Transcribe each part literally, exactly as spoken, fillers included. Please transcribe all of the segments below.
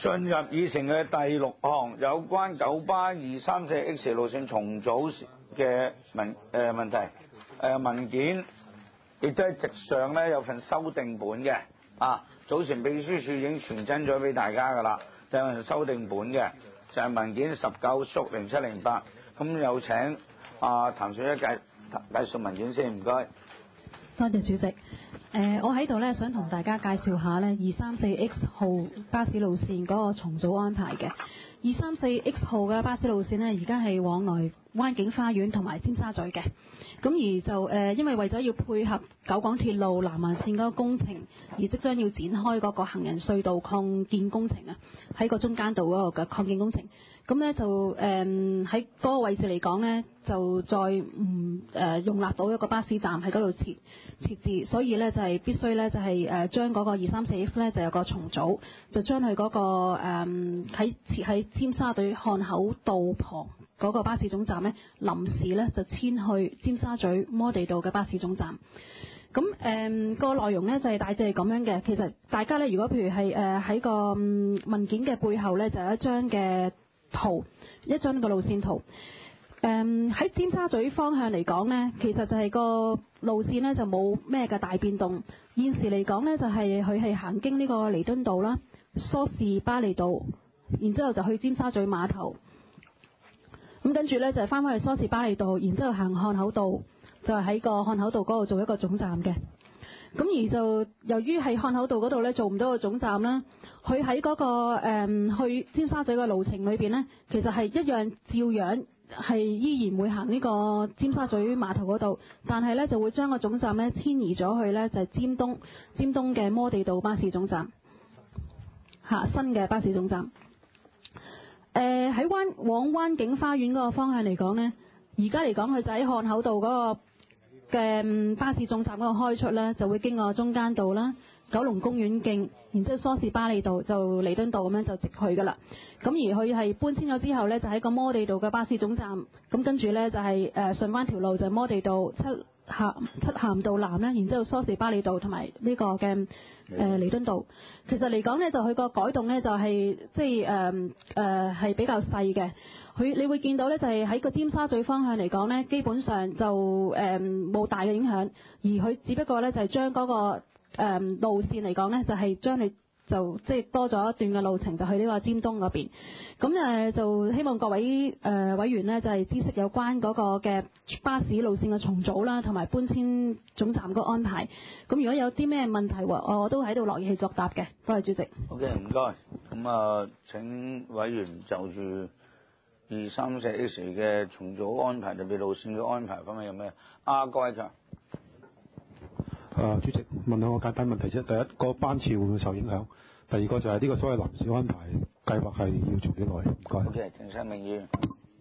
進入議程嘅第六項，有關九巴二三四 X 路線重組嘅文誒、呃、問題誒、呃、文件，亦都喺席上咧有份修訂本嘅啊。早前秘書處已經傳真咗俾大家噶啦，就有份修訂本嘅，就係、是、文件十九縮零七零八。咁有請啊譚小姐介介紹文件先，唔該。 多謝主席。誒、呃，我喺度咧想同大家介紹下咧二三四 X 號巴士路線嗰個重組安排嘅。二三四 X 號嘅巴士路線呢，而家係往來灣景花園同埋尖沙咀嘅。咁而就誒、呃，因為為咗要配合九港鐵路南環線嗰個工程，而即將要展開嗰個行人隧道擴建工程啊，喺個中間道嗰個嘅擴建工程。咁咧就誒喺嗰個位置嚟講呢，就再唔誒容納到一個巴士站喺嗰度設設置，所以呢，就係、是、必須呢，就係、是、誒將嗰個二三四 X 呢，就有個重組，就將佢嗰個誒喺設喺尖沙咀漢口道旁嗰個巴士總站呢，臨時呢，就遷去尖沙咀摩地道嘅巴士總站。咁誒、嗯那個內容呢，就係、是、大致係咁樣嘅。其實大家呢，如果譬如係誒喺個文件嘅背後呢，就有一張嘅圖，一張個路線圖。誒喺尖沙咀方向嚟講呢，其實就係個路線呢，就冇咩嘅大變動。現時嚟講呢，就係佢係行經呢個彌敦道啦、梳士巴利道，然之後就去尖沙咀碼頭。咁跟住呢，就係翻返去梳士巴利道，然之後行漢口道，就係喺個漢口道嗰度做一個總站嘅。咁而就由於喺漢口道嗰度呢，做唔到個總站啦，佢喺嗰個誒、嗯、去尖沙咀嘅路程裏邊呢，其實係一樣照樣係依然會行呢個尖沙咀碼頭嗰度，但係呢就會將個總站呢遷移咗去呢，就係、是、尖東尖東嘅摩地道巴士總站嚇，新嘅巴士總站。誒喺灣往灣景花園嗰個方向嚟講呢，而家嚟講佢就喺漢口道嗰、那個嘅巴士總站嗰個開出呢，就會經過中間道啦、九龍公園徑，然之後梳士巴利道就彌敦道咁樣就直去噶啦。咁而佢係搬遷咗之後呢，就喺個摩地道嘅巴士總站。咁跟住呢，就係誒順翻條路就係摩地道七鹹七鹹道南啦，然之後梳士巴利道同埋呢個嘅誒彌敦道。其實嚟講呢，就佢個改動呢，就係即係誒誒係比較細嘅。佢你會見到呢，就係喺個尖沙咀方向嚟講呢，基本上就誒冇、呃、大嘅影響，而佢只不過呢，就係將嗰個、呃、路線嚟講呢，就係將佢就即係、就是、多咗一段嘅路程，就去呢個尖東嗰邊。咁誒、呃、就希望各位誒、呃、委員呢，就係、是、知悉有關嗰個嘅巴士路線嘅重組啦，同埋搬遷總站個安排。咁如果有啲咩問題，我我都喺度樂意去作答嘅。多謝主席。 OK， 唔該。咁啊，請委員就住二三四 X 嘅重組安排，特別路線嘅安排方面有咩？啊，郭偉強。 啊，主席問兩個簡單問題啫。第一個班次會唔會受影響？第二個就係呢個所謂臨時安排計劃係要做幾耐？唔該。 好嘅，鄭生明議員。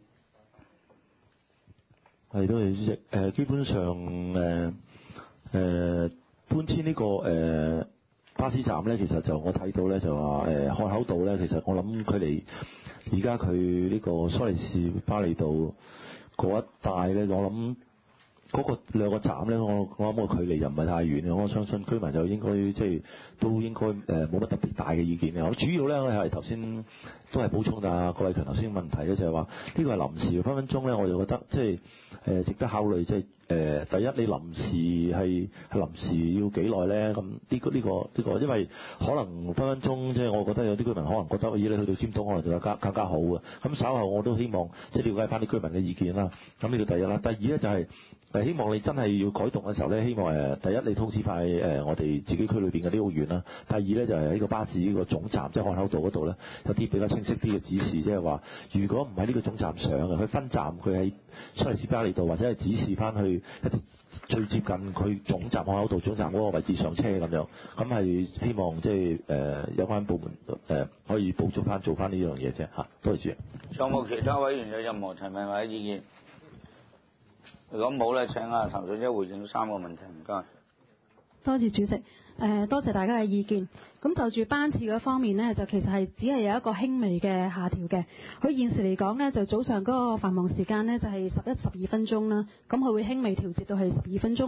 係，多謝主席。誒、呃，基本上誒誒、呃呃、搬遷呢、這個誒、呃、巴士站咧，其實就我睇到咧就話誒漢口道咧，其實我諗佢離而家佢呢個蘇黎士巴利道嗰一帶咧，我諗嗰個兩個站咧，我我諗個距離又唔係太遠嘅，我相信居民就應該即係都應該誒冇乜特別大嘅意見嘅。我主要咧係頭先都係補充啊郭偉強頭先問題咧，就係話呢個係臨時，分分鐘咧我就覺得即係誒值得考慮，即係誒第一你臨時係係臨時要幾耐咧？咁呢個呢個呢個，因為可能分分鐘即係我覺得有啲居民可能覺得咦你去到尖東可能就更加更加好嘅。咁稍後我都希望即係了解翻啲居民嘅意見啦。咁呢個第一啦，第二咧就係誒希望你真係要改動嘅時候咧，希望誒第一你通知快誒我哋自己區裏邊嘅啲屋苑啦。第二咧就係喺個巴士呢個總站即係漢口道嗰度咧，有啲比較清晰啲嘅指示，即係話如果唔喺呢個總站上嘅，佢分站佢喺蘇黎士巴利道或者係指示翻去一啲最接近佢總站漢口道總站嗰個位置上車咁樣。咁係希望即係誒有關部門誒、呃、可以補足翻做翻呢樣嘢啫嚇。多謝主席。 有冇其他委員有任何提問或者意見？如果冇咧，請阿譚小姐回應三個問題，唔該。 多謝主席，誒、呃、多謝大家嘅意見。咁就住班次嗰方面呢，就其實係只係有一個輕微嘅下調嘅。佢現時嚟講呢，就早上嗰個繁忙時間呢，就係十一、十二分鐘啦。咁佢會輕微調節到係十二分鐘。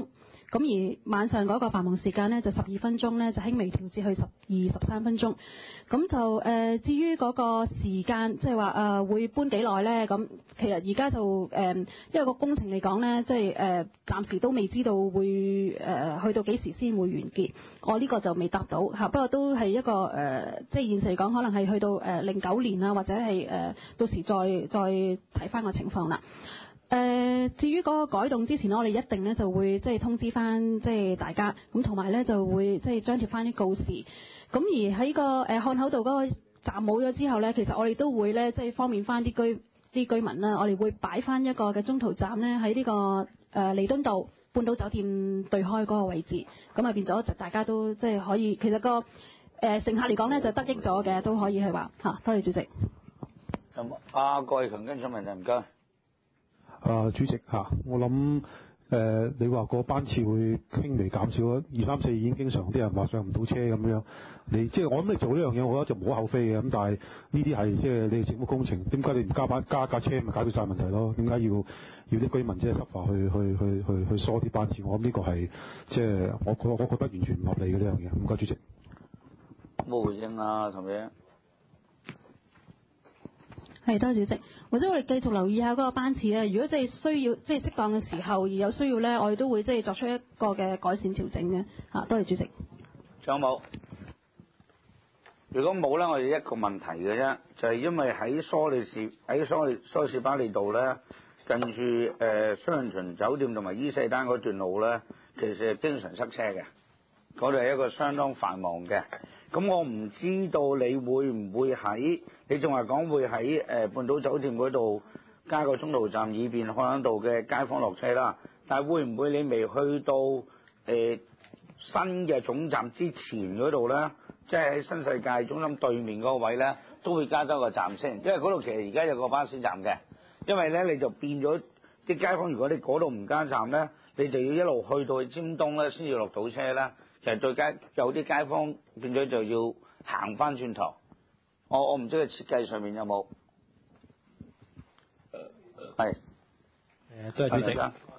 咁而晚上嗰個繁忙時間呢，就十二分鐘呢，就輕微調至去十二十三分鐘。咁就誒、呃、至於嗰個時間，即係話誒會搬幾耐呢？咁其實而家就誒、呃、因為個工程嚟講呢，即係誒暫時都未知道會誒、呃、去到幾時先會完結。我呢個就未答到嚇，不過都係一個誒、呃，即係現時嚟講，可能係去到誒零九年啊，或者係誒、呃、到時再再睇翻個情況啦。誒、呃，至於嗰個改動之前我哋一定咧就會即係通知翻即係大家，咁同埋咧就會即係張貼翻啲告示。咁而喺個誒漢口道嗰個站冇咗之後咧，其實我哋都會咧即係方便翻啲居啲居民啦，我哋會擺翻一個嘅中途站咧喺呢個誒彌敦道半島酒店對開嗰個位置，咁啊變咗就大家都即係可以，其實、個誒、呃、乘客嚟講咧就得益咗嘅，都可以去話嚇。多謝主席。 咁阿郭偉強跟進問題唔該。 啊，主席嚇、啊，我諗誒、呃，你話個班次會輕微減少咗，二三四已經經常啲人話上唔到車咁樣，你即係我諗你做呢樣嘢，我覺得就無可厚非嘅。咁但係呢啲係即係你哋政府工程，點解你唔加班加架車咪解決晒問題咯？點解要要啲居民即係執法去去去去去疏啲班次？我諗呢個係即係我我我覺得完全唔合理嘅呢樣嘢。唔該，主席。 冇回應啊，同樣。 係，多謝主席。或者我哋繼續留意下嗰個班次咧。如果即係需要，即係適當嘅時候而有需要咧，我哋都會即係作出一個嘅改善調整嘅。嚇，多謝主席。 仲有冇？如果冇咧，我哋一個問題嘅啫，就係、是、因為喺梳理士喺梳理梳士巴利道咧，近住誒雙循酒店同埋伊勢丹嗰段路咧，其實係經常塞車嘅。嗰度係一個相當繁忙嘅。咁我唔知道你會唔會喺，你仲係講會喺誒、呃、半島酒店嗰度加個中途站，以便漢口道嘅街坊落車啦。但係會唔會你未去到誒、呃、新嘅總站之前嗰度咧，即係喺新世界中心對面嗰個位咧，都會加多個站先？因為嗰度其實而家有個巴士站嘅，因為咧你就變咗啲街坊，如果你嗰度唔加站咧，你就要一路去到去尖東咧先至落到車啦。其實對街有啲街坊變咗就要行翻轉頭，我我唔知佢設計上面有冇，係誒，多謝主席，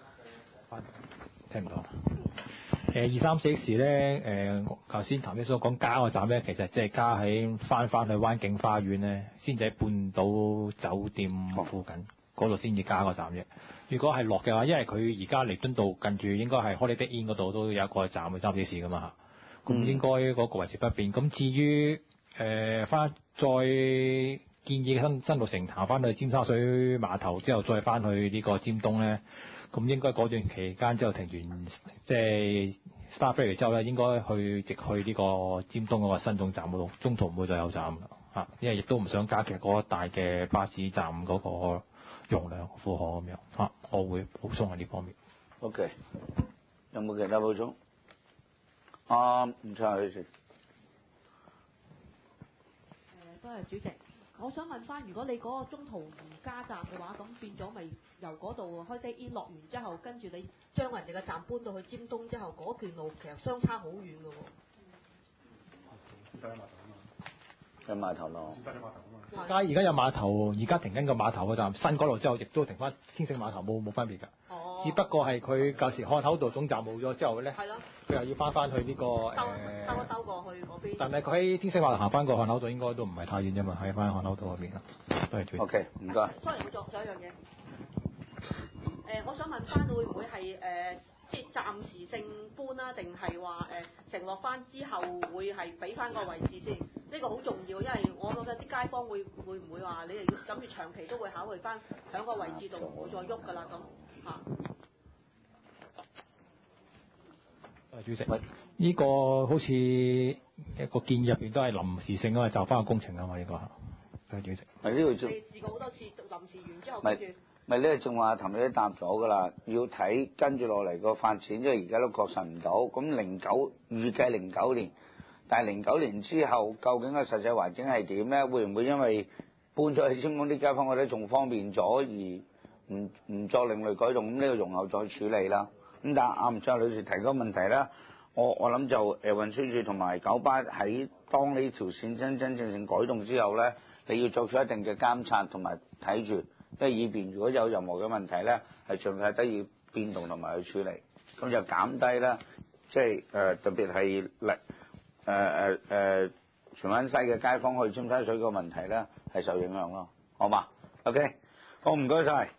聽唔到。誒二三四 X 咧，誒頭先譚醫生講加個站咧，其實即係加喺翻翻去灣景花園咧，先至喺半島酒店附近嗰度先至加個站啫。如果係落嘅話，因為佢而家彌敦道近住應該係 Holiday Inn 嗰度都有一個站去三四市噶嘛，咁、嗯、應該嗰個維持不變。咁至於誒翻再建議新新路城行翻去尖沙咀碼頭之後，再翻去呢個尖東咧，咁應該嗰段期間之後停完即係 Star Ferry 之後咧，應該去直去呢個尖東嗰個新總站嗰度，中途唔會再有站啦嚇，因為亦都唔想加劇嗰一大嘅巴士站嗰個容量負荷咁樣嚇，我會補充喺呢方面。 OK， 有冇其他補充？啊，唔錯，女士。 誒，多謝主席。我想問翻，如果你嗰個中途唔加站嘅話，咁變咗咪由嗰度開低 in 落完之後，跟住你將人哋嘅站搬到去尖東之後，嗰段路其實相差好遠嘅喎。 有碼頭咯。 而家而家有碼頭，而家停緊個碼頭嘅站，新嗰度之後，亦都停翻天星碼頭，冇冇分別㗎。哦。只不過係佢舊時漢口道總站冇咗之後咧，係咯。佢又要翻翻去呢、呢個誒。兜兜一兜過去嗰邊。但係佢喺天星碼頭行翻過漢口道，應該都唔係太遠啫嘛，喺翻漢口道嗰邊啦。多謝主席。 OK， 唔該。 sorry，我做咗一樣嘢。誒、呃，我想問翻會唔會係誒、呃，即係暫時性搬啦，定係話誒承諾翻之後會係俾翻個位置先？呢、呢個好重要，因為我覺得啲街坊會會唔會話你哋諗住長期都會考慮翻喺個位置度唔會再喐㗎啦咁嚇。 誒，主席，呢、呢個好似一個建議入邊都係臨時性啊嘛，就翻個工程啊嘛，呢、呢個係主席。 係呢度做。 你試過好多次臨時完之後跟住。咪呢個仲話頭先都答咗㗎啦，要睇跟住落嚟個發展，因為而家都確實唔到。咁零九預計零九年，但係零九年之後究竟個實際環境係點咧？會唔會因為搬咗去尖東啲街坊覺得仲方便咗而唔唔作另類改動？咁呢個容後再處理啦。咁但係阿吳卓女士提嗰個問題咧，我我諗就誒運輸署同埋九巴喺當呢條線真真正正改動之後咧，你要作出一定嘅監察同埋睇住。即係以便如果有任何嘅問題咧，係盡快得以變動同埋去處理。 咁就減低啦，即係誒特別係力誒誒誒荃灣西嘅街坊去尖沙咀個問題咧係受影響咯，好嘛？OK，好唔該晒。